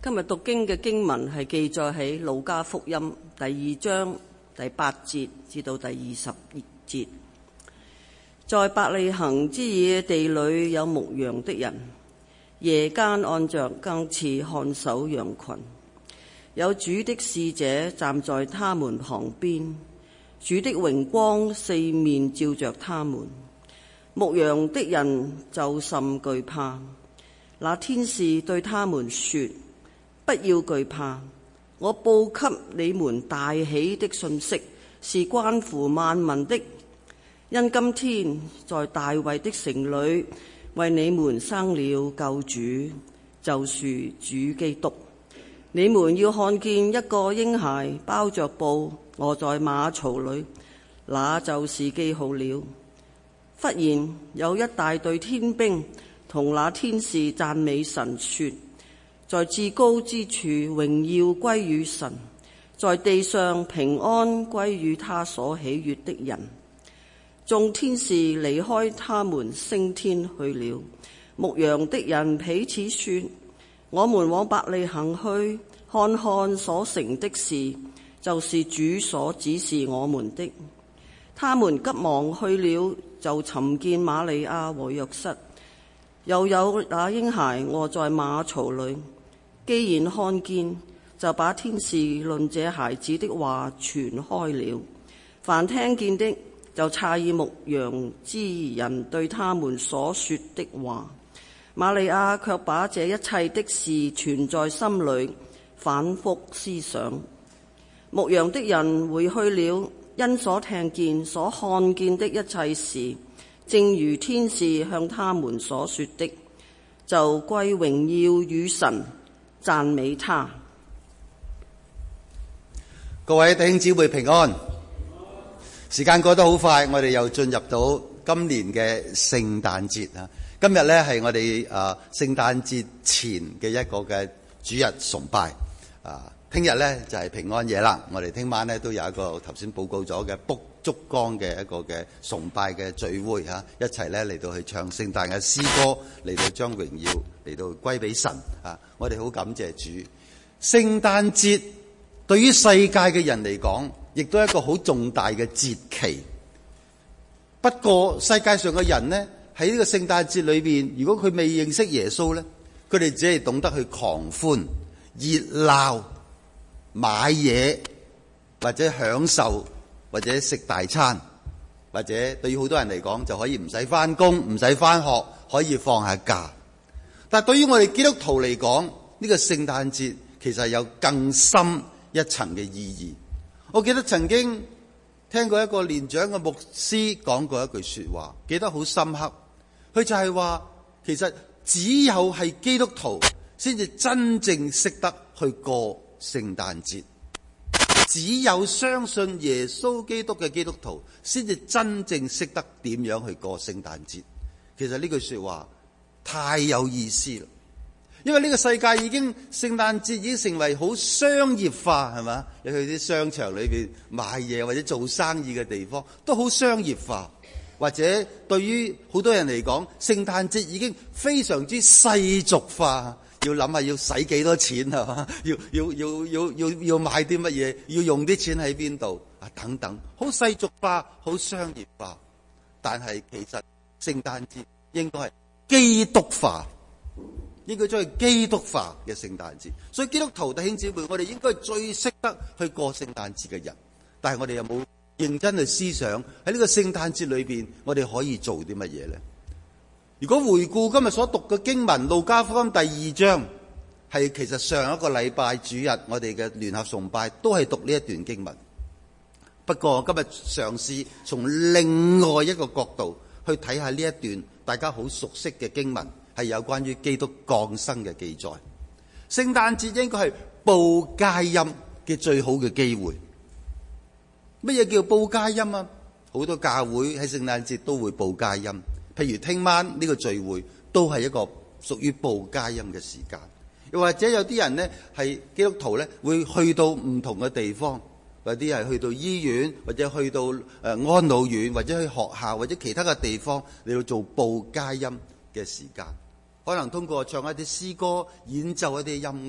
今日讀經嘅經文係記載喺路加福音第2章第8節至到第20節。在伯利恆之野地裏有牧羊的人，夜間按着更次看守羊群。有主的使者站在他們旁邊，主的榮光四面照着他們。牧羊的人就甚懼怕。那天使對他們說：不要懼怕，我報給你們大喜的訊息，是關乎萬民的。因今天在大衛的城裏為你們生了救主，就是主基督。你們要看見一個嬰孩包着布臥在馬槽裏，那就是記號了。忽然有一大隊天兵同那天使讚美神，說：在至高之處榮耀歸於神，在地上平安歸於他所喜悅的人。眾天使離開他們升天去了。牧羊的人彼此說：我們往伯利恆去，看看所成的事，就是主所指示我們的。他們急忙去了，就尋見瑪利亞和約瑟，又有那嬰孩臥在馬槽裏。既然看見，就把天使論這孩子的話傳開了。凡聽見的就詫異牧羊之人對他們所說的話。瑪利亞卻把這一切的事存在心裏，反覆思想。牧羊的人回去了，因所聽見所看見的一切事，正如天使向他們所說的，就歸榮耀與神，讚美他。 各位弟兄姊妹平安。時間過得好快，我哋又進入到今年嘅聖誕節啊！今日咧係我哋聖誕節前嘅一個嘅主日崇拜啊！聽日咧就係平安夜啦。我哋聽晚咧都有一個頭先報告咗嘅卜燭光嘅一個嘅崇拜嘅聚會啊！一齊咧嚟到去唱聖誕嘅詩歌，嚟到將榮耀嚟到歸俾神啊！我哋好感謝主。聖誕節對於世界嘅人嚟講，亦都係一個好重大嘅節期。不過世界上嘅人呢，喺呢個聖誕節裏邊，如果佢未認識耶穌呢，佢哋只係懂得去狂歡、熱鬧、買嘢，或者享受，或者食大餐，或者對於好多人嚟講，就可以唔使返工、唔使返學，可以放下假。但係對於我哋基督徒嚟講，呢個聖誕節其實有更深一層嘅意義。我記得曾經聽過一個年長嘅牧師講過一句說話，記得好深刻。佢就係話，其實只有係基督徒先至真正識得去過聖誕節，只有相信耶穌基督嘅基督徒先至真正識得點樣去過聖誕節。其實呢句說話太有意思啦。因為呢個世界已經聖誕節已經成為好商業化，係嘛？你去啲商場裏邊買嘢或者做生意嘅地方都好商業化，或者對於好多人嚟講，聖誕節已經非常之世俗化，要諗下要使幾多錢，係嘛？要買啲乜嘢，要用啲錢喺邊度啊？等等，好世俗化，好商業化。但係其實聖誕節應該係基督化。應該將佢基督化嘅聖誕節，所以基督徒弟兄姊妹，我哋應該係最識得去過聖誕節嘅人。但係我哋有冇認真去思想喺呢個聖誕節裏邊，我哋可以做啲乜嘢呢？如果回顧今日所讀嘅經文，路加福音第2章，係其實上一個禮拜主日我哋嘅聯合崇拜都係讀呢一段經文。不過今日嘗試從另外一個角度去睇下呢一段大家好熟悉嘅經文。係有關於基督降生嘅記載。聖誕節應該係報佳音嘅最好嘅機會。乜嘢叫報佳音啊？好多教會喺聖誕節都會報佳音。譬如聽晚呢個聚會都係一個屬於報佳音嘅時間。又或者有啲人呢係基督徒呢，會去到唔同嘅地方，有啲係去到醫院，或者去到安老院，或者去學校，或者其他嘅地方嚟到做報佳音嘅時間。可能通過唱一啲詩歌、演奏一啲音樂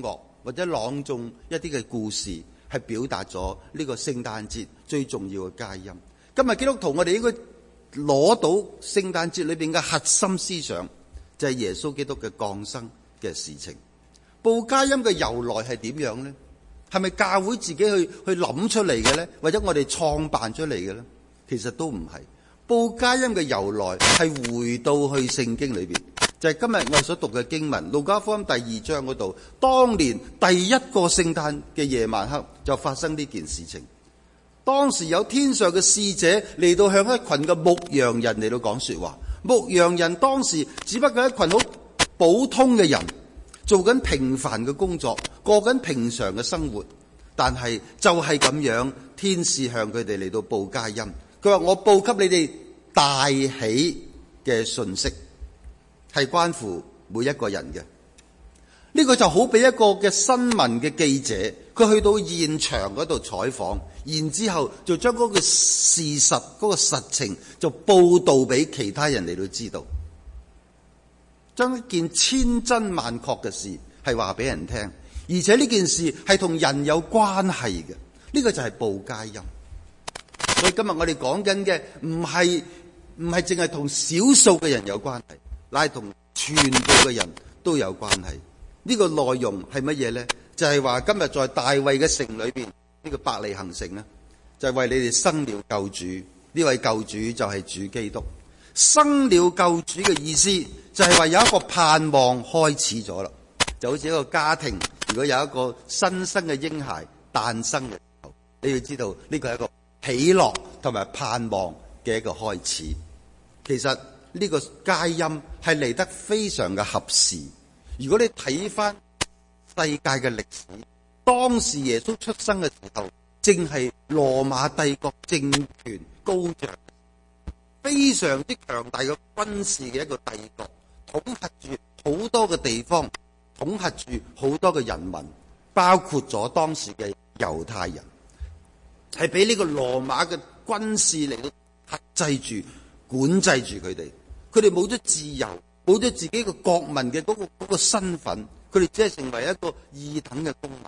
或者朗誦一啲嘅故事，係表達咗呢個聖誕節最重要嘅佳音。今日基督徒我哋應該攞到聖誕節裏邊嘅核心思想，就係耶穌基督嘅降生嘅事情。報佳音嘅由來係點樣呢？係咪教會自己去諗出嚟嘅呢？或者我哋創辦出嚟嘅呢？其實都唔係。報佳音嘅由來係回到去聖經裏邊，就係今日我哋所讀嘅經文，路加福音第2章嗰度，當年第一個聖誕嘅夜晚黑就發生呢件事情。當時有天上嘅使者嚟到向一群嘅牧羊人嚟到講說話。牧羊人當時只不過係一群好普通嘅人，做緊平凡嘅工作，過緊平常嘅生活，但係就係咁樣，天使向佢哋嚟到報佳音。佢話：我報給你哋大喜嘅信息，係關乎每一個人嘅。呢個就好比一個嘅新聞嘅記者，佢去到現場嗰度採訪，然之後就將嗰個事實、嗰個實情就報道俾其他人嚟到知道。將一件千真萬確嘅事係話俾人聽，而且呢件事係同人有關係嘅，呢個就係報佳音。所以今日我哋講緊嘅唔係淨係同少數嘅人有關係，乃係同全部嘅人都有關係。呢個內容係乜嘢呢？就係話今日在大衛嘅城裏邊，呢個伯利恆城呢，就係為你哋生了救主。呢位救主就係主基督。生了救主嘅意思就係話有一個盼望開始咗啦，就好似一個家庭，如果有一個新生嘅嬰孩誕生嘅時候，你要知道呢個係一個喜樂同埋盼望嘅一個開始。其實呢個佳音係嚟得非常嘅合時。如果你睇翻世界嘅歷史，當時耶穌出生嘅時候，正係羅馬帝國政權高漲，非常之強大嘅軍事嘅一個帝國，統轄住好多嘅地方，統轄住好多嘅人民，包括咗當時嘅猶太人，係俾呢個羅馬嘅軍事嚟到克制住、管制住佢哋。佢哋冇咗自由，冇咗自己嘅國民嘅嗰個身份，佢哋只係成為一個二等嘅公民。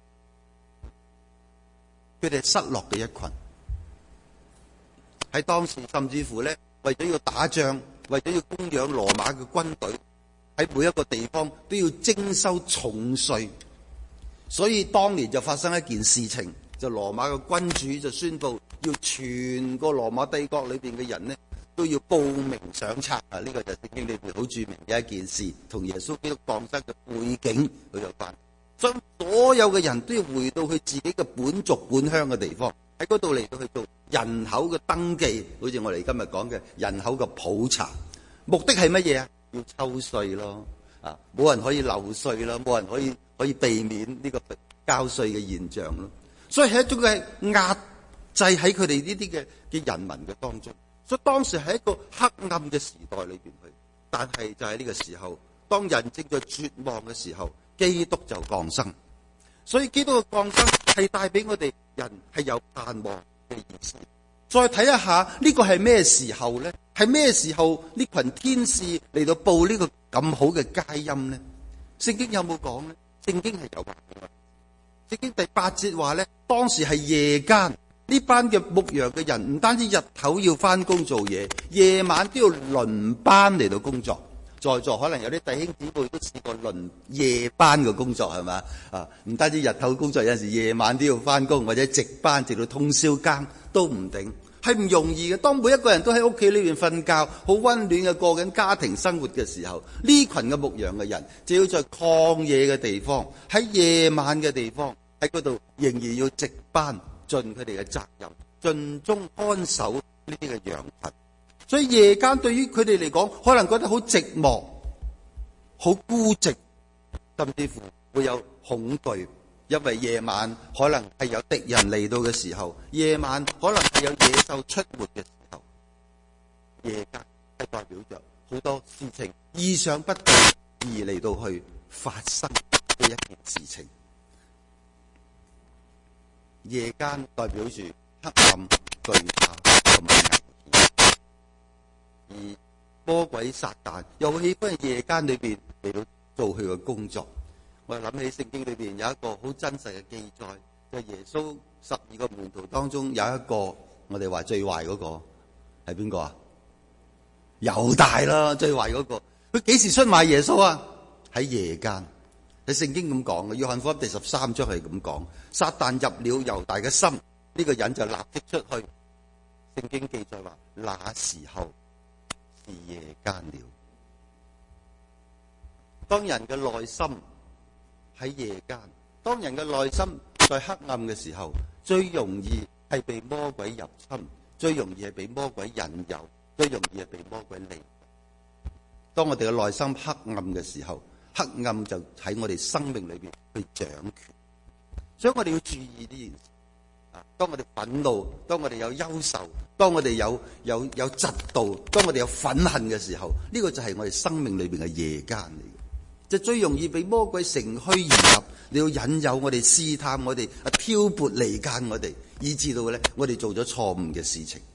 佢哋係失落嘅一群。喺當時甚至乎咧，為咗要打仗，為咗要供養羅馬嘅軍隊，喺每一個地方都要徵收重稅。所以當年就發生一件事情，就羅馬嘅君主就宣布要全個羅馬帝國裏邊嘅人呢都要報名上冊啊！呢個就係聖經裏邊好著名嘅一件事，同耶穌基督降生嘅背景佢有關。所以所有嘅人都要回到佢自己嘅本族本鄉嘅地方，喺嗰度嚟到去做人口嘅登記，好似我哋今日講嘅人口嘅普查。目的係乜嘢啊？要抽稅咯，啊，冇人可以漏稅咯，冇人可以避免呢個交稅嘅現象咯。所以係一種嘅壓制喺佢哋呢啲嘅人民嘅當中。所以當時係一個黑暗嘅時代裏邊去，但係就喺呢個時候，當人正在絕望嘅時候，基督就降生。所以基督嘅降生係帶俾我哋人係有盼望嘅意思。再睇一下呢個係咩時候呢？係咩時候呢群天使嚟到報呢個咁好嘅佳音呢？聖經有冇講呢？聖經係有話嘅。聖經第8節話呢，當時係夜間。呢班嘅牧羊嘅人唔單止日頭要翻工做嘢，夜晚都要輪班嚟到工作。在座可能有啲弟兄姊妹都試過輪夜班嘅工作，係嘛？啊，唔單止日頭工作，有陣時夜晚都要翻工，或者值班直到通宵更都唔定，係唔容易嘅。當每一個人都喺屋企裏邊瞓覺，好溫暖嘅過緊家庭生活嘅時候，呢群嘅牧羊嘅人就要在曠野嘅地方，喺夜晚嘅地方，喺嗰度仍然要值班，盡佢哋嘅責任，盡忠看守呢啲嘅羊群。所以夜間對於佢哋嚟講，可能覺得好寂寞、好孤寂，甚至乎會有恐懼，因為夜晚可能係有敵人嚟到嘅時候，夜晚可能係有野獸出沒嘅時候。夜間係代表着好多事情意想不到而嚟到去發生嘅一件事情。夜間代表住黑暗、懼怕同埋危險，而魔鬼撒旦又好喜歡喺夜間裏邊嚟到做佢嘅工作。 我諗起聖經裏邊有一個好真實嘅記載，就係耶穌12個門徒當中有一個，我哋話最壞嗰個係邊個啊？猶大啦，最壞嗰個。佢幾時出賣耶穌啊？喺夜間。喺聖經咁講嘅，約翰福音第13章係咁講，撒旦入了猶大嘅心，呢個人就立即出去。聖經記載話，那時候是夜間了。當人嘅內心喺夜間，當人嘅內心在黑暗嘅時候，最容易係被魔鬼入侵，最容易係被魔鬼引誘，最容易係被魔鬼利。當我哋嘅內心黑暗嘅時候，黑暗就喺我哋生命裏邊去掌權，所以我哋要注意呢件事。當我哋憤怒，當我哋有憂愁，當我哋有嫉妒，當我哋有憤恨嘅時候，呢個就係我哋生命裏邊嘅夜間嚟嘅，就最容易被魔鬼乘虛而入，你要引誘我哋，試探我哋，挑撥離間我哋，以致到咧我哋做咗錯誤嘅事情。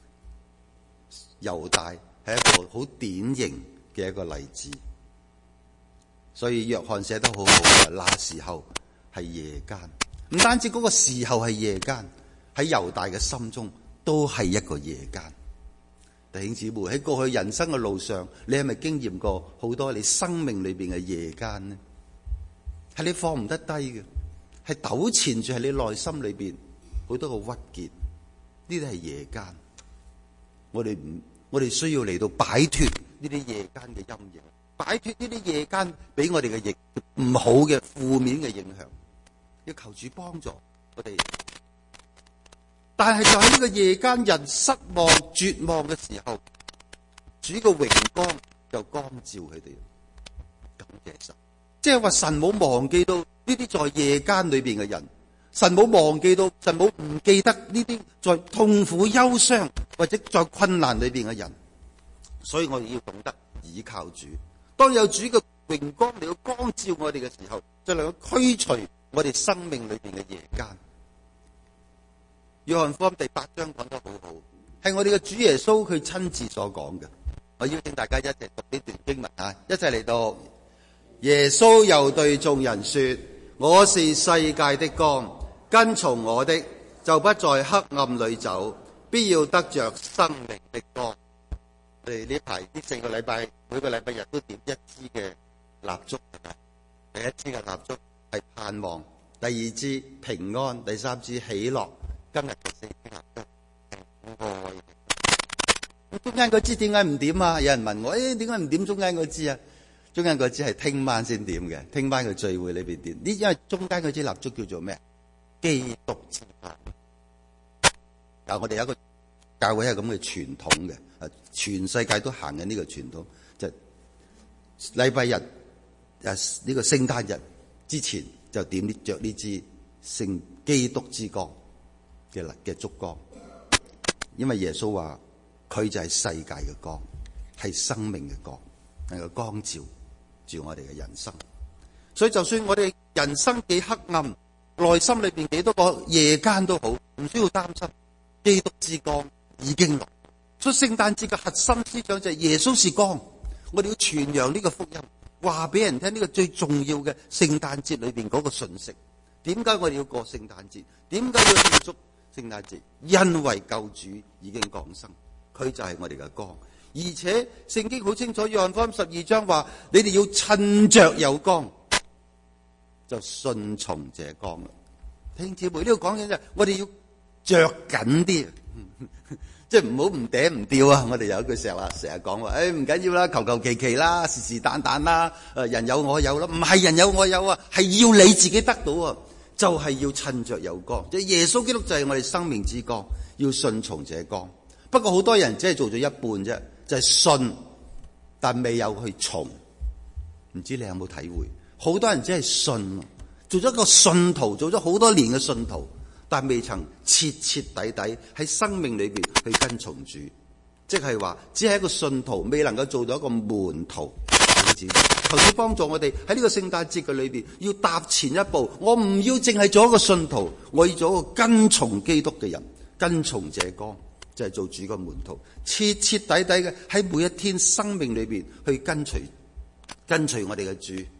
猶大係一個好典型嘅一個例子，所以約翰寫得好好嘅，那時候係夜間。唔單止嗰個時候係夜間，喺猶大嘅心中都係一個夜間。弟兄姊妹，喺過去人生嘅路上，你係咪經驗過好多你生命裏邊嘅夜間呢？係你放唔得低嘅，係糾纏住喺你內心裏邊好多個鬱結，呢啲係夜間。我哋需要嚟到擺脫呢啲夜間嘅陰影，擺脫呢啲夜間俾我哋嘅唔好嘅負面嘅影響。要求主幫助我哋，但係就喺呢個夜間，人失望絕望嘅時候，主嘅榮光就光照佢哋。感謝神，即係話神冇忘記到呢啲在夜間裏邊嘅人，神冇忘記到，神冇唔記得呢啲在痛苦憂傷或者在困難裏邊嘅人。所以我哋要懂得倚靠主，當有主嘅榮光嚟到光照我哋嘅時候，就能夠驅除我哋生命裏邊嘅夜間。約翰福音第8章講得好好，係我哋嘅主耶穌佢親自所講嘅。我邀請大家一齊讀呢段經文啊，一齊嚟讀。耶穌又對眾人說：我是世界的光，跟從我的就不在黑暗裏走，必要得着生命的光。我哋呢排呢4個禮拜，每個禮拜日都點一支嘅蠟燭，第一支嘅蠟燭係盼望，第2支平安，第3支喜樂，今日嘅4支蠟燭係愛。咁中間嗰支點解唔點啊？有人問我，點解唔點中間嗰支啊？中間嗰支係聽晚先點嘅，聽晚嘅聚會裏邊點。呢因為中間嗰支蠟燭叫做咩？基督之光。嗱，我哋有一個教會係咁嘅傳統嘅，全世界都行緊呢個傳統，就禮拜日呢個聖誕日之前就點着呢支聖基督之光嘅燭光，因為耶穌話佢就係世界嘅光，係生命嘅光，能夠光照住我哋嘅人生。所以就算我哋人生幾黑暗，內心裏邊幾多個夜間都好，唔需要擔心，基督之光已經來。所以聖誕節嘅核心思想就係耶穌是光，我哋要傳揚呢個福音，話俾人聽呢個最重要嘅聖誕節裏邊嗰個信息。點解我哋要過聖誕節？點解要慶祝聖誕節？因為救主已經降生，佢就係我哋嘅光。而且聖經好清楚，約翰福音12章話：你哋要趁着有光，就順從這光啦。弟兄姊妹，呢度講緊就係我哋要着緊啲。即係唔好唔嗲唔吊啊！我哋有一句成日講話，唔緊要啦，求求其其啦，是是但但啦，人有我有啦，唔係人有我有啊，係要你自己得到啊，就係要趁着有光，即係耶穌基督就係我哋生命之光，要順從這光。不過好多人只係做咗一半啫，就係信，但未有去從。唔知你有冇體會？好多人只係信，做咗一個信徒，做咗好多年嘅信徒。但未曾徹徹底底喺生命裏邊去跟從主，即係話只係一個信徒，未能夠做到一個門徒。求主幫助我哋喺呢個聖誕節嘅裏邊，要踏前一步。我唔要淨係做一個信徒，我要做一個跟從基督嘅人，跟從這光，就係做主嘅門徒，徹徹底底嘅喺每一天生命裏邊去跟隨我哋嘅主，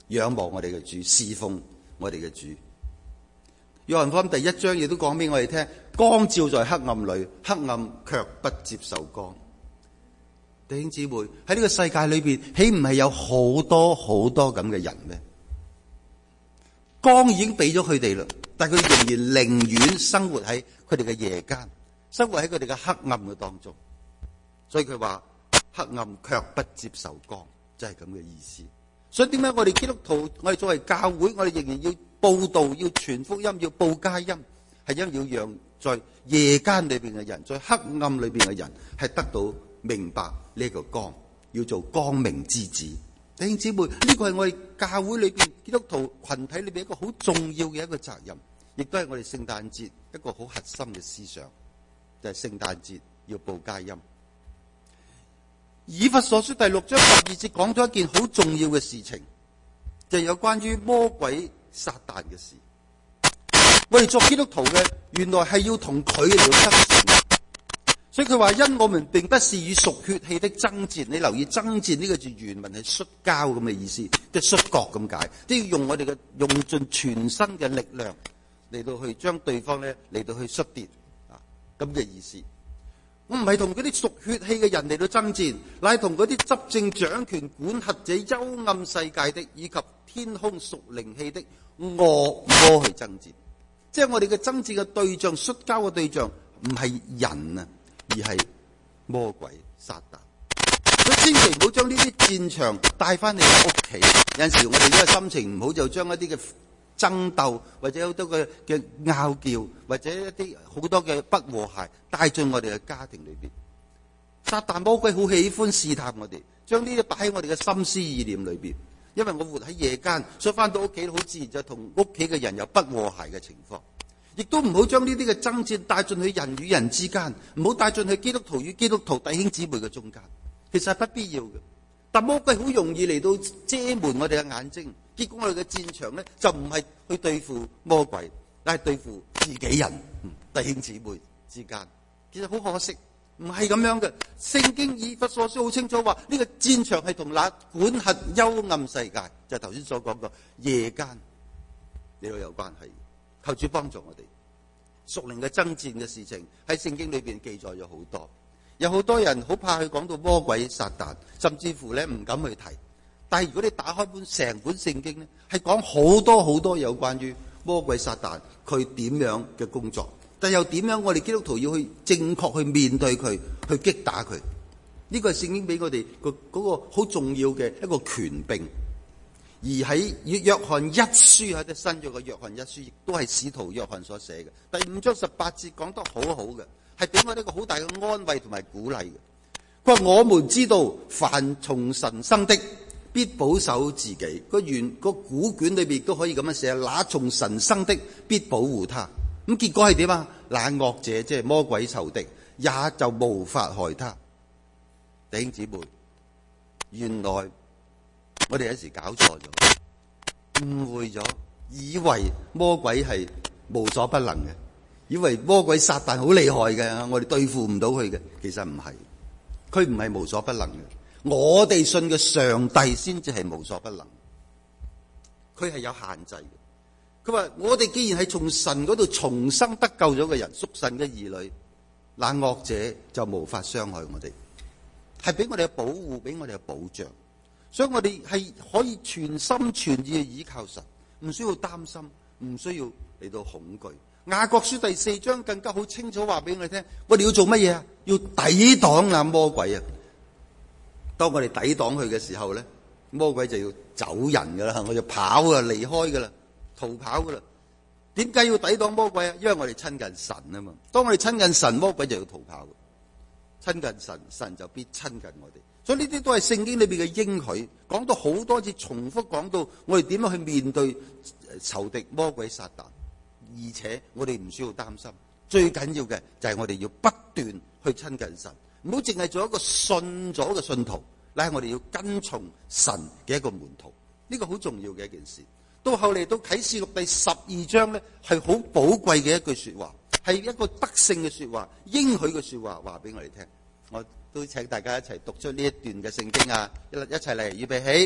仰望我哋嘅主，侍奉我哋嘅主。約翰福音第1章亦都講俾我哋聽，光照在黑暗裏，黑暗卻不接受光。弟兄姊妹，喺呢個世界裏邊，豈唔係有好多好多咁嘅人咩？光已經俾咗佢哋啦，但佢仍然寧願生活喺佢哋嘅夜間，生活喺佢哋嘅黑暗嘅當中。所以佢話黑暗卻不接受光，真係咁嘅意思。所以點解我哋基督徒，我哋作為教會，我哋仍然要報道、要傳福音、要報佳音，係因為要讓在夜間裏邊嘅人，在黑暗裏邊嘅人係得到明白呢個光，要做光明之子。弟兄姊妹，呢個係我哋教會裏邊基督徒群體裏邊一個好重要嘅一個責任，亦都係我哋聖誕節一個好核心嘅思想，就係聖誕節要報佳音。以弗所書第6章12節講咗一件好重要嘅事情，就係有關於魔鬼撒旦嘅事。我哋作基督徒嘅，原來係要同佢嚟到爭戰。所以佢話，因我們並不是與屬血氣的爭戰。你留意爭戰呢個字原文係摔跤咁嘅意思，即係摔角咁解，都要用我哋嘅用盡全身嘅力量嚟到去將對方咧嚟到去摔跌啊，咁嘅意思。我唔係同嗰啲屬血氣嘅人嚟到爭戰，乃係同嗰啲執政掌權管轄者幽暗世界的，以及天空屬靈氣的惡魔去爭戰。即係我哋嘅爭戰嘅對象，摔跤嘅對象唔係人啊，而係魔鬼撒旦。所以千祈唔好將呢啲戰場帶翻嚟屋企。有陣時我哋呢個心情唔好，就將一啲嘅爭鬥或者好多嘅拗撬，或者一啲好多嘅不和諧帶進我哋嘅家庭裏邊。撒旦魔鬼好喜歡試探我哋，將呢啲擺喺我哋嘅心思意念裏邊。因為我活喺夜間，所以翻到屋企好自然就同屋企嘅人有不和諧嘅情況。亦都唔好將呢啲嘅爭戰帶進去人與人之間，唔好帶進去基督徒與基督徒弟兄姊妹嘅中間。其實係不必要嘅。但魔鬼好容易嚟到遮瞞我哋嘅眼睛，結果我哋嘅戰場咧就唔係去對付魔鬼，但係對付自己人、弟兄姊妹之間。其實好可惜，唔係咁樣嘅。聖經以弗所書好清楚話，呢個戰場係同那管轄幽暗世界，就係頭先所講嘅夜間呢個有關係。求主幫助我哋。屬靈嘅爭戰嘅事情喺聖經裏邊記載咗好多，有好多人好怕去講到魔鬼撒旦，甚至乎咧唔敢去提。但係如果你打開成本聖經咧，係講好多好多有關於魔鬼撒旦佢點樣嘅工作，但又點樣我哋基督徒要去正確去面對佢，去擊打佢。呢個係聖經俾我哋嗰個好重要嘅一個權柄。而喺約翰一書，喺啲新約嘅約翰一書，亦都係使徒約翰所寫嘅。第5章18節講得好好嘅，係俾我哋一個好大嘅安慰同埋鼓勵嘅。佢話我們知道，凡從神生的，必保守自己。個古卷裏邊都可以咁樣寫，那從神生的，必保護他。咁結果係點啊？那惡者即係魔鬼仇敵，也就無法害他。弟兄姊妹，原來我哋有時搞錯咗，誤會咗，以為魔鬼係無所不能嘅，以為魔鬼撒旦好厲害嘅，我哋對付唔到佢嘅。其實唔係，佢唔係無所不能嘅。我哋信嘅上帝先至係無所不能，佢係有限制嘅。佢話我哋既然係從神嗰度重生得救咗嘅人，屬神嘅兒女，那惡者就無法傷害我哋，係俾我哋嘅保護，俾我哋嘅保障。所以我哋係可以全心全意去依靠神，唔需要擔心，唔需要嚟到恐懼。雅各書第4章更加好清楚話俾我哋聽，我哋要做乜嘢啊？要抵擋那魔鬼啊！當我哋抵擋佢嘅時候咧，魔鬼就要走人噶啦，我就跑啊，離開噶啦，逃跑噶啦。點解要抵擋魔鬼啊？因為我哋親近神啊嘛。當我哋親近神，魔鬼就要逃跑。親近神，神就必親近我哋。所以呢啲都係聖經裏邊嘅應許，講到好多次，重複講到我哋點樣去面對仇敵魔鬼撒旦，而且我哋唔需要擔心。最緊要嘅就係我哋要不斷去親近神，唔好淨係做一個信咗嘅信徒，乃係我哋要跟從神嘅一個門徒。呢個好重要嘅一件事。到後嚟到啟示錄第12章咧，係好寶貴嘅一句說話，係一個得勝嘅說話，應許嘅說話，話俾我哋聽。我都請大家一齊讀出呢一段嘅聖經啊！一齊嚟，預備起。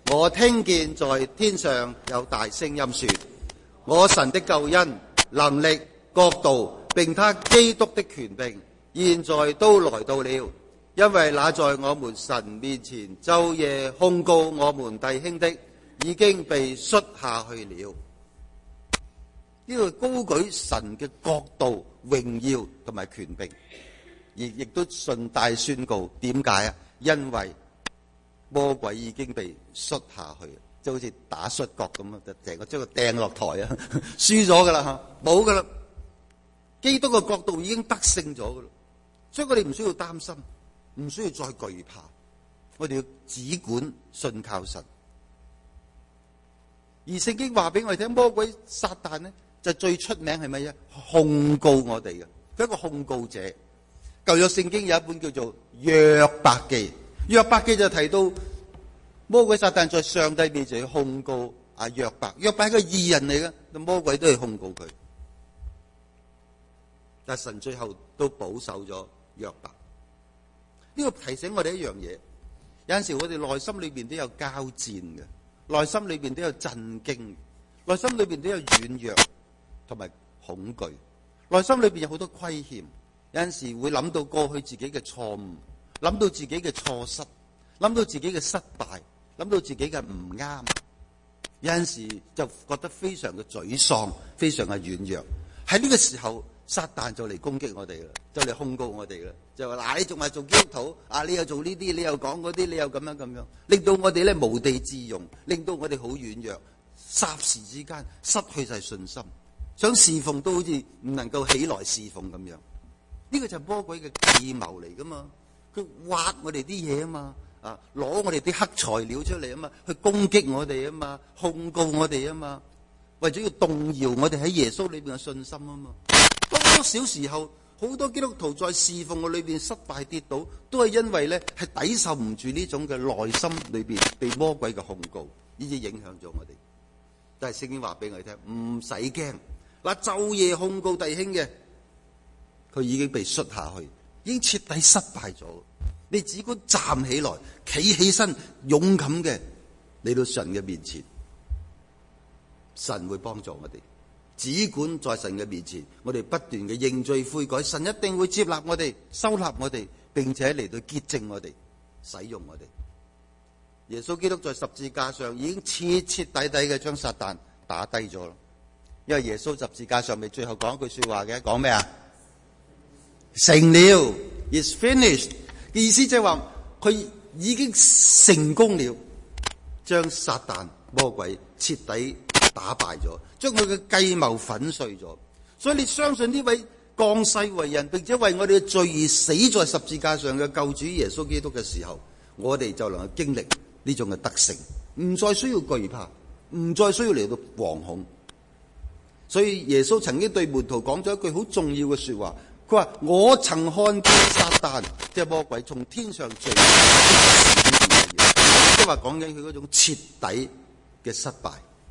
我聽見在天上有大聲音說，我神的救恩、能力、國度並他基督的權柄，現在都來到了，因為那在我們神面前晝夜控告我們弟兄的，已經被摔下去了。呢個高舉神嘅國度、榮耀同埋權柄，亦都順帶宣告點解啊？因為魔鬼已經被摔下去，即係好似打摔角咁啊！成個將佢掟落台啊，輸咗噶啦，冇噶啦。基督嘅國度已經得勝咗噶啦，所以我哋唔需要擔心，唔需要再懼怕，我哋要只管信靠神。而聖經話俾我哋聽，魔鬼撒旦呢，就最出名係乜嘢？控告我哋嘅，佢係一個控告者。舊約聖經有一本叫做約伯記，約伯記就提到魔鬼撒旦在上帝面前去控告阿約伯，約伯係個義人嚟嘅，魔鬼都係控告佢，但神最後都保守咗約伯。呢個提醒我哋一樣嘢，有陣時我哋內心裏邊都有交戰嘅，內心裏邊都有震驚，內心裏邊都有軟弱同埋恐懼，內心裏邊有好多虧欠，有陣時會諗到過去自己嘅錯誤，諗到自己嘅錯失，諗到自己嘅失敗，諗到自己嘅唔啱，有陣時就覺得非常嘅沮喪，非常嘅軟弱。喺呢個時候，撒旦就嚟攻擊我哋啦，就嚟控告我哋啦，就話嗱，你仲係做基督徒啊？你又做呢啲，你又講嗰啲，你又咁樣，令到我哋咧無地自容，令到我哋好軟弱，霎時之間失去晒信心，想侍奉都好似唔能夠起來侍奉咁樣。呢個就係魔鬼嘅計謀嚟噶嘛，佢挖我哋啲嘢啊嘛，啊攞我哋啲黑材料出嚟啊嘛，去攻擊我哋啊嘛，控告我哋啊嘛，為咗要動搖我哋喺耶穌裏邊嘅信心啊嘛。多少時候，好多基督徒在侍奉嘅裏邊失敗跌倒，都係因為咧係抵受唔住呢種嘅內心裏邊被魔鬼嘅控告，以致影響咗我哋。但係聖經話俾我哋聽，唔使驚，嗱晝夜控告弟兄嘅，佢已經被摔下去，已經徹底失敗咗。你只管站起來，企起身，勇敢嘅嚟到神嘅面前，神會幫助我哋。只管在神嘅面前，我哋不斷嘅認罪悔改，神一定會接納我哋，收納我哋，並且嚟到潔淨我哋，使用我哋。耶穌基督在十字架上已經徹徹底底嘅將撒旦打低咗啦。因為耶穌十字架上面最後講一句說話嘅，講咩啊？成了 ，is finished 嘅意思，即係話佢已經成功了，將撒旦魔鬼徹底打敗咗，將佢嘅計謀粉碎咗。所以你相信呢位降世為人，並且為我哋嘅罪而死在十字架上嘅救主耶穌基督嘅時候，我哋就能夠經歷呢種嘅得勝，唔再需要懼怕，唔再需要嚟到惶恐。所以耶穌曾經對門徒講咗一句好重要嘅說話，佢話：我曾看見撒旦，即係魔鬼，從天上墜下，即係話講緊佢嗰種徹底嘅失敗。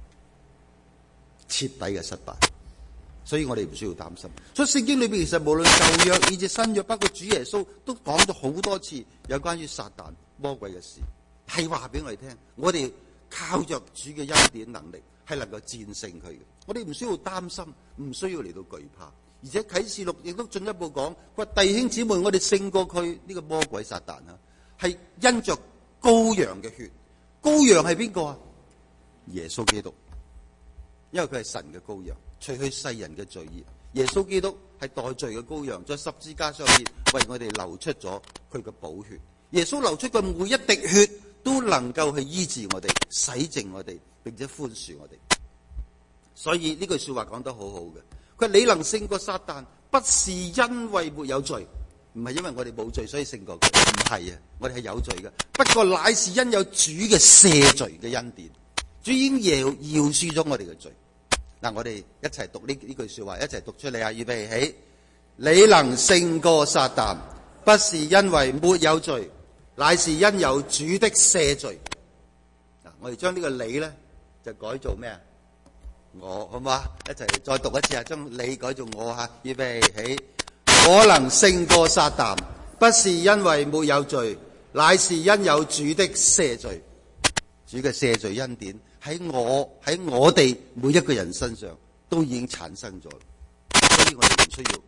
徹底嘅失敗，所以我哋唔需要擔心。所以聖經裏邊其實無論舊約以至新約，包括主耶穌都講咗好多次有關於撒旦魔鬼嘅事，係話俾我哋聽，我哋靠着主嘅恩典能力係能夠戰勝佢嘅。我哋唔需要擔心，唔需要嚟到懼怕。而且啟示錄亦都進一步講，佢話弟兄姊妹，我哋勝過佢呢個魔鬼撒旦啊，係因着羔羊嘅血。羔羊係邊個啊？耶穌基督。因為佢係神嘅羔羊，除去世人嘅罪孽。耶穌基督係代罪嘅羔羊，在十字架上面為我哋流出咗佢嘅寶血。耶穌流出嘅每一滴血都能夠去醫治我哋、洗淨我哋，並且寬恕我哋。所以呢句說話講得好好嘅，佢話你能勝過撒旦，不是因為沒有罪，唔係因為我哋冇罪所以勝過佢，唔係啊，我哋係有罪嘅，不過乃是因有主嘅赦罪嘅恩典，主已經饒恕咗我哋嘅罪。嗱，我哋一齊讀呢句說話，一齊讀出嚟啊！預備起，你能勝過撒旦，不是因為沒有罪，乃是因有主的赦罪。嗱，我哋將呢個你咧就改做咩啊？我，好嘛？一齊再讀一次啊！將你改做我吓，預備起，我能勝過撒旦，不是因為沒有罪，乃是因有主的赦罪。 主嘅赦罪恩典喺我哋每一個人身上都已經產生咗，所以我哋唔需要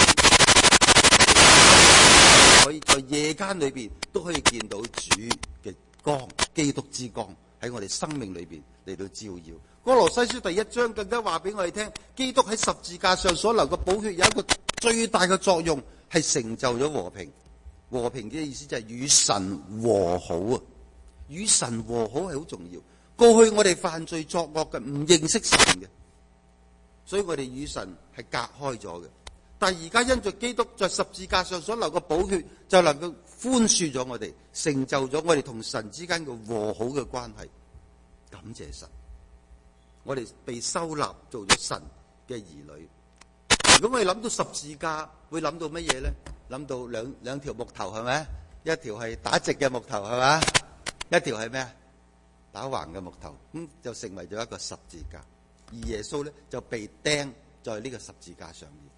可以在夜間裏邊都可以見到主嘅光，基督之光喺我哋生命裏邊嚟到照耀。哥羅西書第1章更加話俾我哋聽，基督喺十字架上所流嘅寶血有一個最大嘅作用，係成就咗和平。和平嘅意思就係與神和好啊！與神和好係好重要。過去我哋犯罪作惡嘅，唔認識神嘅，所以我哋與神係隔開咗嘅。但係而家因着基督在十字架上所流嘅寶血，就能夠寬恕咗我哋，成就咗我哋同神之間嘅和好嘅關係。感謝神，我哋被收納做咗神嘅兒女。如果我哋諗到十字架，會諗到乜嘢咧？諗到兩條木頭係咪？一條係打直嘅木頭係咪？一條係咩啊？打橫嘅木頭，咁就成為咗一個十字架。而耶穌咧就被釘在呢個十字架上面。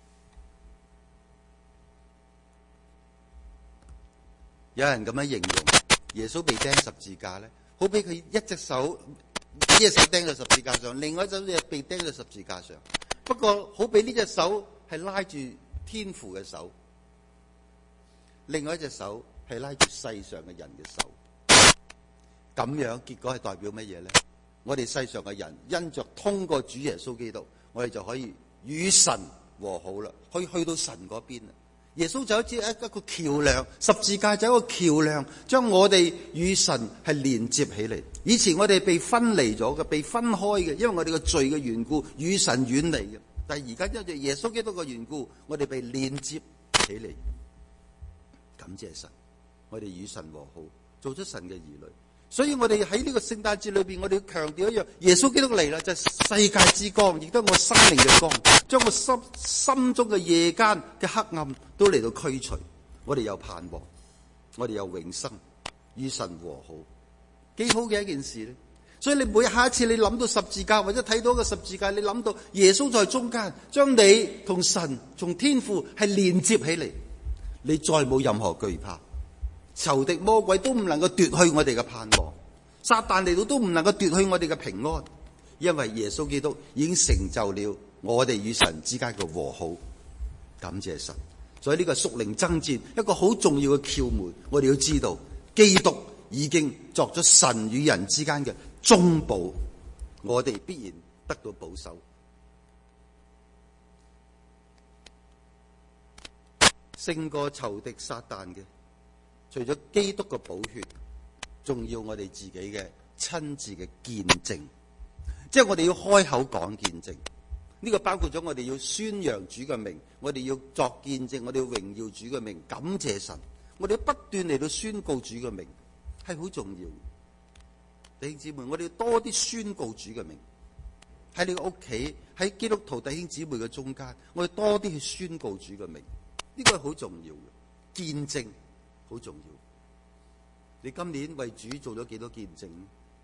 有人咁樣形容耶穌被釘十字架咧，好比佢一隻手釘喺十字架上，另外一隻手被釘喺十字架上。不過好比呢隻手係拉住天父嘅手，另外一隻手係拉住世上嘅人嘅手。咁樣結果係代表乜嘢咧？我哋世上嘅人因着通過主耶穌基督，我哋就可以與神和好啦，可以去到神嗰邊啦。耶穌就好似一個橋梁，十字架就一個橋梁，將我哋與神係連接起嚟。以前我哋被分離咗嘅，被分開嘅，因為我哋嘅罪嘅緣故，與神遠離嘅。但係而家因着耶穌基督嘅緣故，我哋被連接起嚟。感謝神，我哋與神和好，做出神嘅兒女。所以我哋喺呢個聖誕節裏邊，我哋要強調一樣，耶穌基督嚟啦，就係世界之光，亦都係我生命嘅光，將我心中嘅夜間嘅黑暗都嚟到驅除。我哋有盼望，我哋有永生，與神和好，幾好嘅一件事咧。所以你下一次你諗到十字架，或者睇到個十字架，你諗到耶穌在中間，將你同神從天父係連接起嚟，你再冇任何懼怕。仇敵魔鬼都唔能夠奪去我哋嘅盼望，撒旦嚟到都唔能夠奪去我哋嘅平安，因為耶穌基督已經成就了我哋與神之間嘅和好。感謝神。所以呢個屬靈爭戰一個好重要嘅竅門，我哋要知道基督已經作咗神與人之間嘅中保，我哋必然得到保守。勝過仇敵撒旦嘅，除咗基督嘅寶血，仲要我哋自己嘅親自嘅見證，即係我哋要開口講見證。呢個包括咗我哋要宣揚主嘅名，我哋要作見證，我哋要榮耀主嘅名，感謝神。我哋要不斷嚟到宣告主嘅名，係好重要。弟兄姊妹，我哋要多啲宣告主嘅名，喺你嘅屋企，喺基督徒弟兄姊妹嘅中間，我哋多啲去宣告主嘅名，呢個係好重要嘅見證。好重要。你今年為主做咗幾多見證？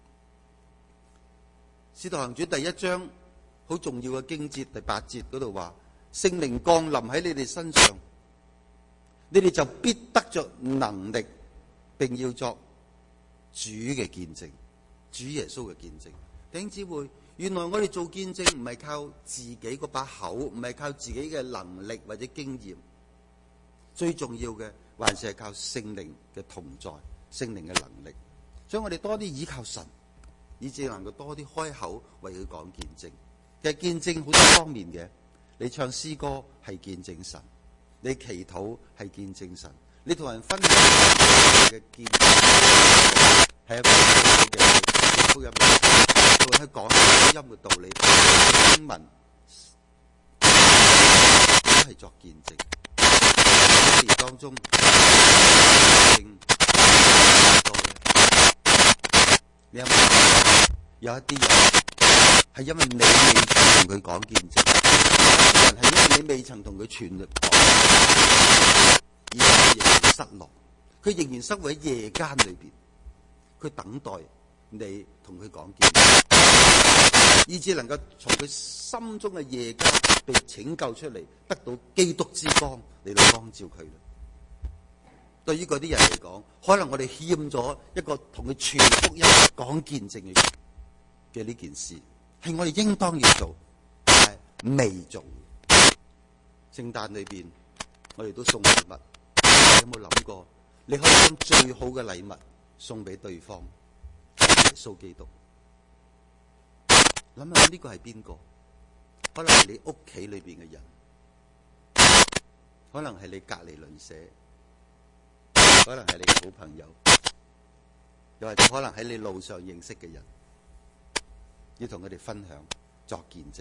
使徒行傳第1章好重要嘅經節第8節嗰度話，聖靈降臨喺你哋身上，你哋就必得着能力，並要作主嘅見證，主耶穌嘅見證。弟兄姊妹，原來我哋做見證唔係靠自己嗰把口，唔係靠自己嘅能力或者經驗，最重要嘅還是係靠聖靈嘅同在，聖靈嘅能力。所以我哋多啲依靠神，以至能夠多啲開口為佢講見證。其實見證好多方面嘅，你唱詩歌係見證神，你祈禱係見證神，你同人分享嘅見證係一個好嘅福音，同人去講福音嘅道理，經文都係作見證。喺年當中，你有冇有一啲人係因為你未曾同佢講見證，有人係因為你未曾同佢傳講，而佢仍然失落，佢仍然生活喺夜間裏邊，佢等待你同佢講見證，以至能夠從佢心中嘅夜間被拯救出嚟，得到基督之光嚟到光照佢。 對於嗰啲人嚟講，可能我哋欠咗一個同佢傳福音、講見證嘅呢件事，係我哋應當要做，但係未做。聖誕裏邊，我哋都送禮物，你有冇諗過？你可以將最好嘅禮物送俾對方，耶穌基督。諗下呢個係邊個？可能係你屋企裏邊嘅人，可能係你隔籬鄰舍，可能係你嘅好朋友，又或者可能喺你路上認識嘅人，要同佢哋分享作見證。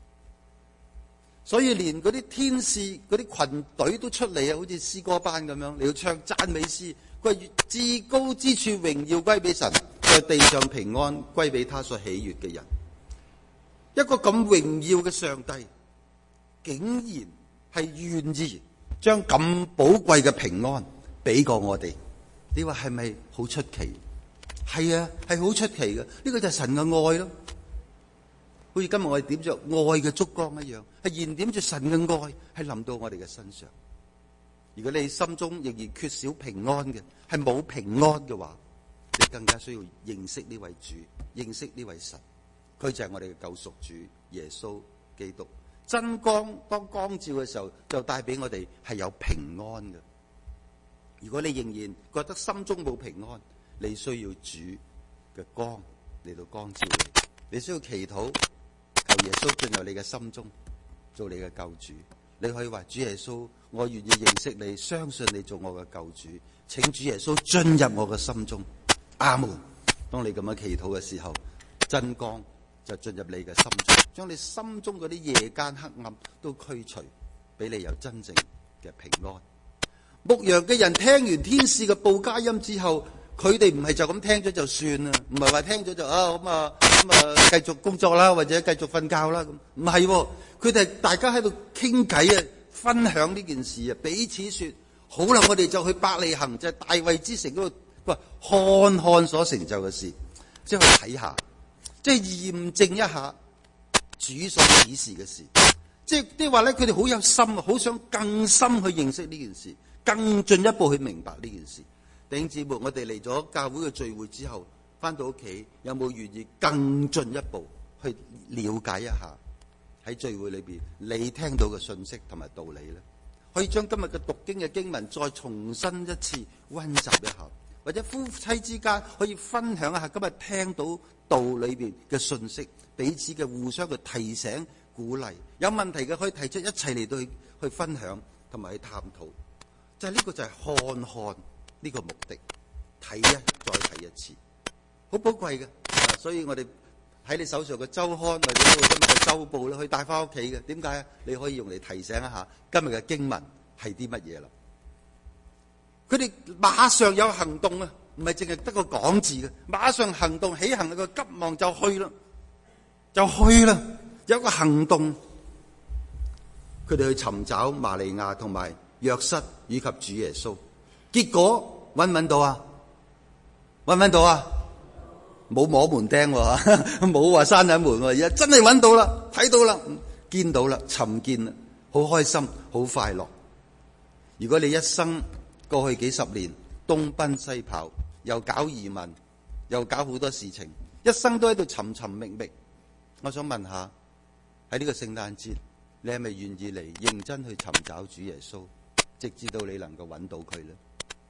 所以連嗰啲天使嗰啲群隊都出嚟啊，好似詩歌班咁樣，你要唱讚美詩。佢話至高之處榮耀歸俾神，在地上平安歸俾他所喜悅嘅人。一個咁榮耀嘅上帝，竟然係願意將咁寶貴嘅平安俾過我哋。你話係咪好出奇？係啊，係好出奇嘅。呢個就係神嘅愛咯。好似今日我哋點着愛嘅燭光一樣，係燃點住神嘅愛，係臨到我哋嘅身上。如果你心中仍然缺少平安嘅，係冇平安嘅話，你更加需要認識呢位主，認識呢位神。佢就係我哋嘅救贖主耶穌基督。真光當光照嘅時候，就帶俾我哋係有平安嘅。如果你仍然覺得心中冇平安，你需要主嘅光嚟到光照你。你需要祈禱，求耶穌進入你嘅心中，做你嘅救主。你可以話：主耶穌，我願意認識你，相信你做我嘅救主。請主耶穌進入我嘅心中。阿門。當你咁樣祈禱嘅時候，真光就進入你嘅心中，將你心中嗰啲夜間黑暗都驅除，俾你有真正嘅平安。牧羊嘅人聽完天使嘅報佳音之後，佢哋唔係就咁聽咗就算啦，唔係話聽咗就咁啊繼續工作啦，或者繼續瞓覺啦咁。唔係，佢哋大家喺度傾偈啊，分享呢件事啊，彼此說：好啦，我哋就去伯利恆，就係大衛之城嗰度，看看所成就嘅事，即係去睇下。即係驗證一下主所指示嘅事，即係話咧，佢哋好有心，好想更深去認識呢件事，更進一步去明白呢件事。弟兄姊妹，我哋嚟咗教會嘅聚會之後，翻到屋企有冇願意更進一步去了解一下喺聚會裏邊你聽到嘅信息同埋道理咧？可以將今日嘅讀經嘅經文再重新一次溫習一下，或者夫妻之間可以分享一下今日聽到道裏邊嘅信息，彼此嘅互相嘅提醒鼓勵，有問題嘅可以提出，一齊嚟到去分享同埋去探討。就係呢個就係看看呢個目的，睇再睇一次，好寶貴嘅。所以我哋喺你手上嘅周刊或者今日嘅周報咧，可以帶翻屋企嘅。點解啊？你可以用嚟提醒一下今日嘅經文係啲乜嘢啦。佢哋馬上有行動啊！唔係淨係得個講字嘅，馬上行動，起行個急忙就去啦，有一個行動。佢哋去尋找瑪利亞同埋約瑟以及主耶穌，結果揾唔揾到啊？揾唔揾到啊？冇摸門釘喎，冇話閂緊門喎，而家真係揾到啦，睇到啦，見到啦，尋見啦，好開心，好快樂。如果你一生過去幾十年東奔西跑，又搞移民，又搞好多事情，一生都喺度尋尋覓覓。我想問下，喺呢個聖誕節，你係咪願意嚟認真去尋找主耶穌，直至到你能夠揾到佢呢？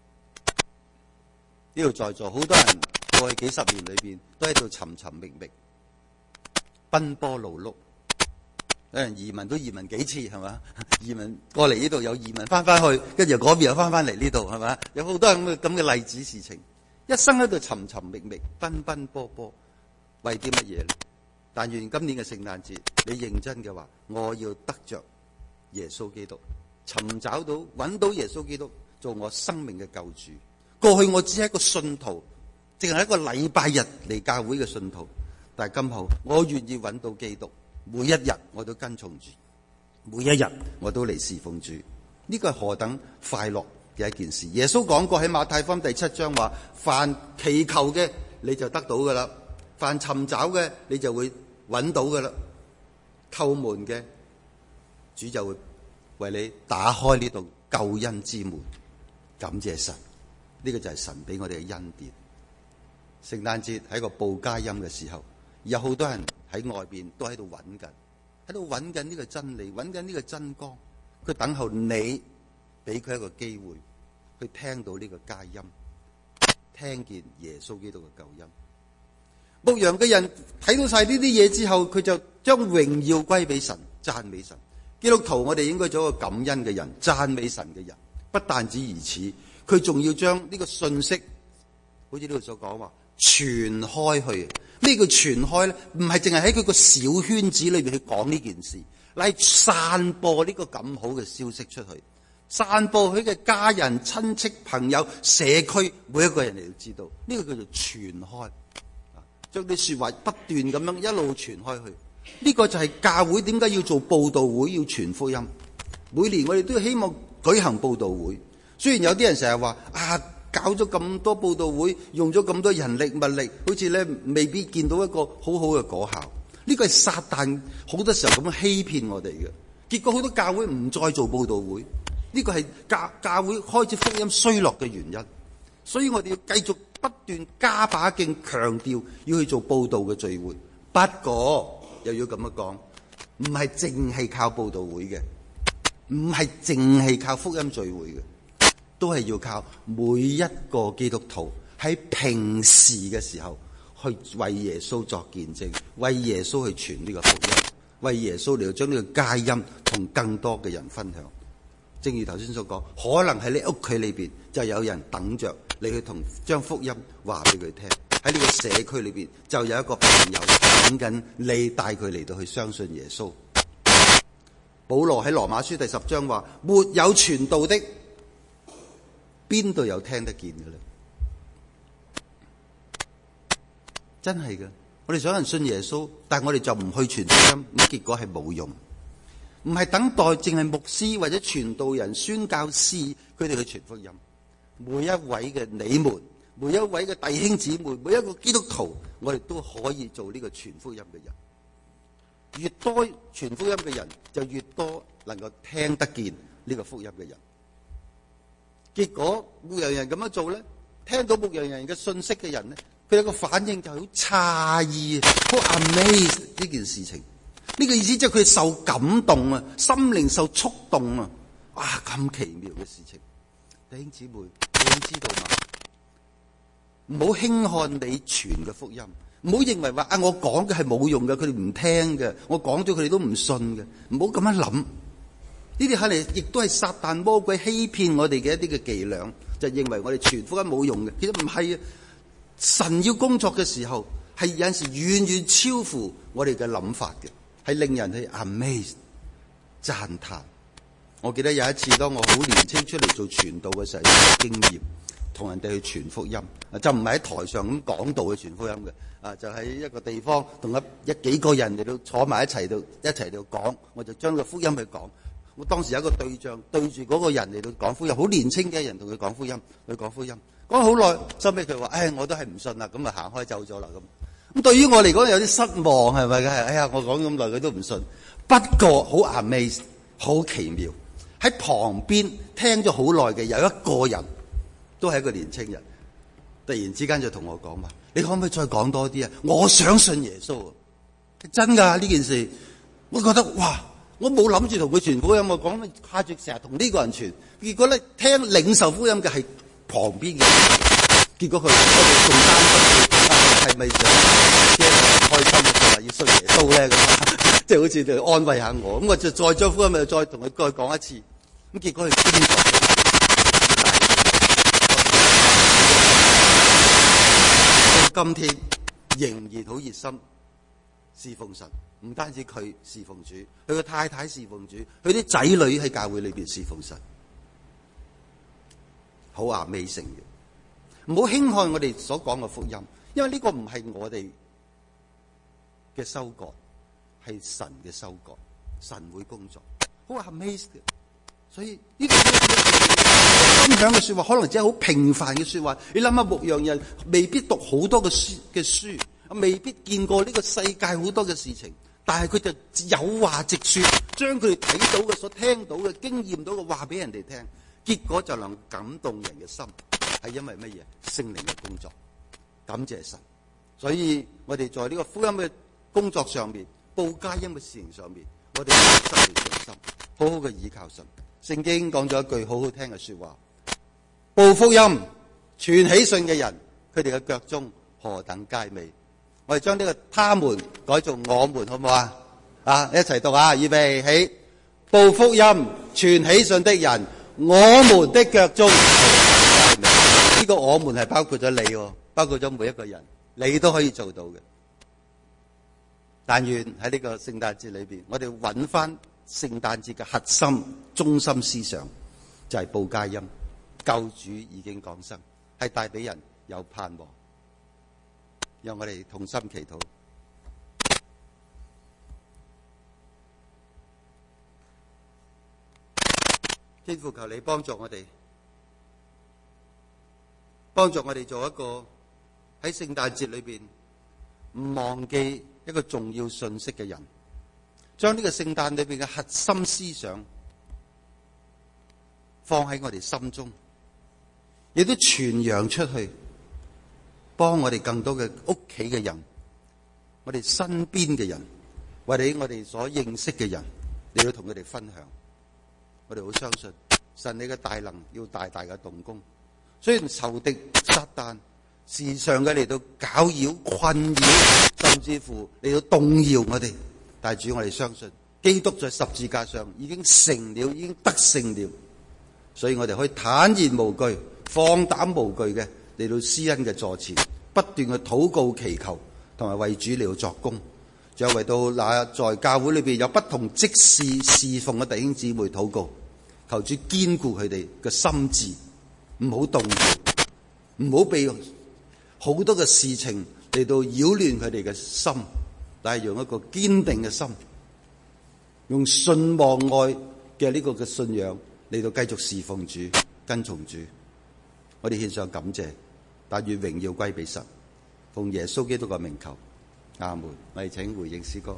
呢度在座好多人過去幾十年裏邊都喺度尋尋覓覓，奔波勞碌。有人移民都移民幾次係嘛？移民過嚟呢度，有移民翻去，跟住嗰邊又翻嚟呢度係嘛？有好多咁嘅例子事情，一生喺度尋尋覓覓，奔奔波波，為啲乜嘢？但願今年嘅聖誕節，你認真嘅話，我要得着耶穌基督，尋找到揾到耶穌基督做我生命嘅救主。過去我只係一個信徒，淨係一個禮拜日嚟教會嘅信徒，但係今後我願意揾到基督。每一日我都跟從住，每一日我都嚟侍奉主，呢個係何等快樂嘅一件事。耶穌講過喺馬太福音第7章話：凡祈求嘅你就得到噶啦，凡尋找嘅你就會揾到噶啦，叩門嘅主就會為你打開呢度救恩之門。 感謝神，呢個就係神俾我哋嘅恩典。聖誕節係一個報佳音嘅時候，有好多人喺外邊都喺度揾緊呢個真理，揾緊呢個真光。佢等候你俾佢一個機會，去聽到呢個佳音，聽見耶穌基督嘅救恩。牧羊嘅人睇到晒呢啲嘢之後，佢就將榮耀歸俾神，讚美神。基督徒我哋應該做一個感恩嘅人，讚美神嘅人。不但止如此，佢仲要將呢個信息，好似呢度所講話，傳開去。咩叫傳開咧？唔係淨係喺佢個小圈子裏邊去講呢件事，嚟散播呢個咁好嘅消息出去，散播佢嘅家人、親戚、朋友、社區，每一個人嚟都知道。呢個叫做傳開，將啲說話不斷咁樣一路傳開去。呢個就係教會點解要做佈道會，要傳福音。每年我哋都希望舉行佈道會。雖然有啲人成日話搞咗咁多佈道會，用咗咁多人力物力，好似咧未必見到一個好好嘅果效。呢個係撒旦好多時候咁樣欺騙我哋嘅。結果好多教會唔再做佈道會，呢個係教會開始福音衰落嘅原因。所以我哋要繼續不斷加把勁強調要去做佈道嘅聚會。不過又要咁樣講，唔係淨係靠佈道會嘅，唔係淨係靠福音聚會嘅，都係要靠每一個基督徒喺平時嘅時候去為耶穌作見證，為耶穌去傳呢個福音，為耶穌嚟到將呢個佳音同更多嘅人分享。正如頭先所講，可能喺你屋企裏邊就有人等着你去同將福音話俾佢聽。喺呢個社區裏邊就有一個朋友等緊你帶佢嚟到去相信耶穌。保羅喺羅馬書第10章話：沒有傳道的，邊度有聽得見嘅咧？真係嘅，我哋想人信耶穌，但係我哋就唔去傳福音，咁結果係冇用。唔係等待淨係牧師或者傳道人、宣教師佢哋去傳福音。每一位嘅你們，每一位嘅弟兄姊妹，每一個基督徒，我哋都可以做呢個傳福音嘅人。越多傳福音嘅人，就越多能夠聽得見呢個福音嘅人。結果牧羊人咁樣做咧，聽到牧羊人嘅信息嘅人咧，佢有個反應就係好詫異、好 amaze 呢件事情。呢個意思即係佢受感動啊，心靈受觸動啊！哇，咁奇妙嘅事情，弟兄姊妹，你知道嗎？唔好輕看你傳嘅福音，唔好認為話我講嘅係冇用嘅，佢哋唔聽嘅，我講咗佢哋都唔信嘅，唔好咁樣諗。呢啲睇嚟亦都係撒旦魔鬼欺騙我哋嘅一啲嘅伎倆，就認為我哋傳福音冇用嘅。其實唔係啊，神要工作嘅時候，係有陣時遠遠超乎我哋嘅諗法嘅。係令人去 amazed 讚嘆。我記得有一次當我好年青出嚟做傳道嘅時候，有個經驗，同人哋去傳福音，就唔係喺台上咁講道去傳福音嘅，就喺一個地方同一幾個人嚟到坐埋一齊度講，我就將個福音去講。我當時有一個對象對住嗰個人嚟到講福音，好年青嘅人同佢講福音，講好耐，收尾佢話：我都係唔信啦，咁啊行開走咗啦咁。咁對於我嚟講有啲失望，係咪嘅？我講咁耐佢都唔信。不過好 amazed， 好奇妙。喺旁邊聽咗好耐嘅有一個人，都係一個年青人，突然之間就同我講話：你可唔可以再講多啲啊？我想信耶穌。真噶呢件事，我覺得哇！我冇諗住同佢傳福音，我講下住成日同呢個人傳，結果咧聽領受福音嘅係旁邊嘅人，結果佢仲擔心。係咪想驚開心嘅話要信耶穌咧？咁即係好似就安慰下我，咁我就再將福音咪再同佢再講一次，咁結果佢堅咗。到今天仍然好熱心侍奉神，唔單止佢侍奉主，佢個太太侍奉主，佢啲仔女喺教會裏邊侍奉神，好amazing嘅。唔好輕看我哋所講嘅福音。因為呢個唔係我哋嘅收割，係神嘅收割，神會工作，好 amazed 嘅。所以呢個分享嘅說話，可能只係好平凡嘅說話。你諗下，牧羊人未必讀好多嘅書，未必見過呢個世界好多嘅事情，但係佢就有話直說，將佢哋睇到嘅、所聽到嘅、經驗到嘅話俾人哋聽。 結果就能感動人嘅心，係因為乜嘢？聖靈嘅工作。感謝神。所以我哋在呢個福音嘅工作上面，報佳音嘅事情上面，我哋要失去信心，好好嘅倚靠神。聖經講咗一句好好聽嘅說話：報福音、傳喜信嘅人，佢哋嘅腳中何等佳美。我哋將呢個他們改做我們，好唔好啊？一齊讀啊！預備起，報福音、傳喜信的人，我們的腳中何等佳美。呢個我們係包括咗你，包括咗每一個人，你都可以做到嘅。但願喺呢個聖誕節裏邊，我哋揾翻聖誕節嘅核心、中心思想，就係報佳音，救主已經降生，係帶俾人有盼望。讓我哋同心祈禱。天父，求你幫助我哋，幫助我哋做一個喺聖誕節裏邊唔忘記一個重要信息嘅人，將呢個聖誕裏邊嘅核心思想放喺我哋心中，亦都傳揚出去，幫我哋更多嘅屋企嘅人，我哋身邊嘅人，或者我哋所認識嘅人，你要同佢哋分享。我哋好相信神你嘅大能要大大嘅動工。雖然仇敵撒旦時常嘅嚟到攪擾、困擾，甚至乎嚟到動搖我哋，但係主，我哋相信基督在十字架上已經成了，已經得勝了，所以我哋可以坦然無懼、放膽無懼嘅嚟到施恩嘅座前，不斷嘅禱告祈求，同埋為主嚟到作工。仲有為到那在教會裏邊有不同職事侍奉嘅弟兄姊妹禱告，求主堅固佢哋嘅心志，唔好動搖，唔好被好多嘅事情嚟到擾亂佢哋嘅心，但係用一個堅定嘅心，用信望愛嘅呢個嘅信仰嚟到繼續侍奉主、跟從主。我哋獻上感謝，但願榮耀歸俾神，奉耶穌基督嘅名求，阿門。我哋請回應詩歌。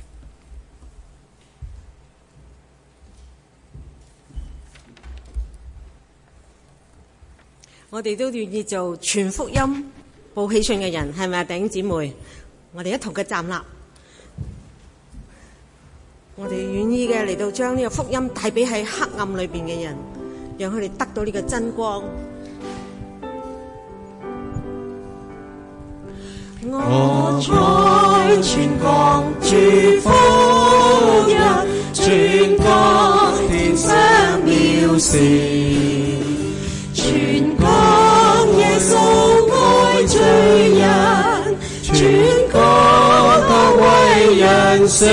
我哋都願意做傳福音、報喜訊嘅人，係咪啊，弟兄姊妹？我哋一同嘅站立，我哋願意嘅嚟到將呢個福音帶俾喺黑暗裏邊嘅人，讓佢哋得到呢個真光。 我在全港祝福日，全港天上妙事，全港耶穌愛罪人，全港他為人死。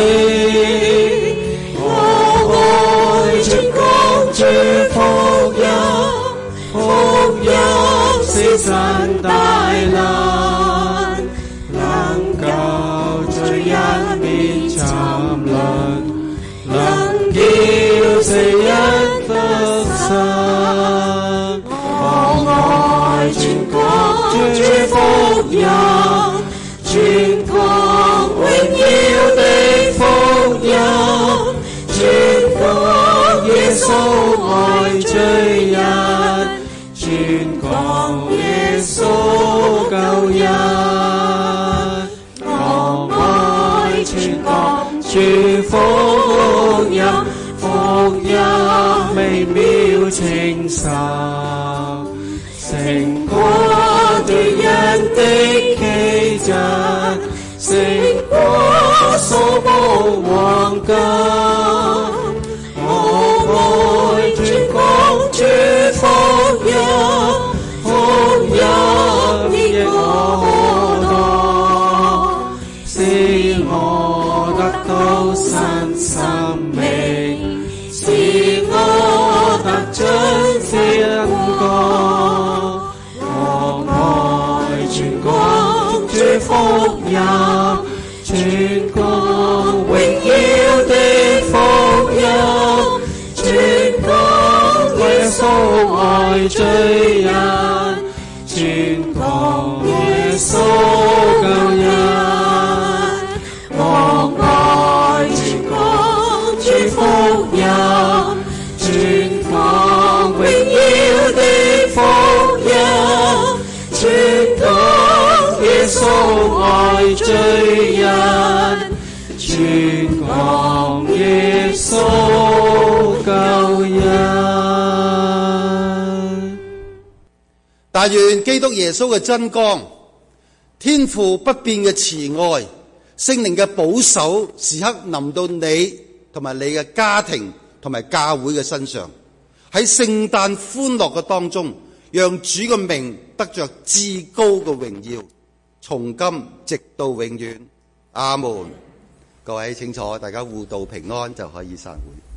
我愛全港祝福日，福音是神大能，能救罪人免沉淪，能叫死人得生。我愛全港祝福音，全港榮耀的福音，全港耶穌愛罪人，全港耶穌救人。我愛全港祝福音，福音美妙情深，勝過對人的奇珍，勝過所冇黃金。我愛全港祝福音，福音益我多，使我得到新生命，使我得盡天國。我愛全港祝福音，全港榮耀的福音，全港耶穌愛罪人，全港耶穌救人。我愛全港祝福音，全港榮贖愛罪人，全靠耶穌救恩。 但願基督耶穌嘅真光、天父不變嘅慈愛、聖靈嘅保守，時刻臨到你同埋你嘅家庭同埋教會嘅身上，喺聖誕歡樂嘅當中，讓主嘅名得着至高嘅榮耀，從今直到永遠。阿門。各位請坐，大家互道平安就可以散會。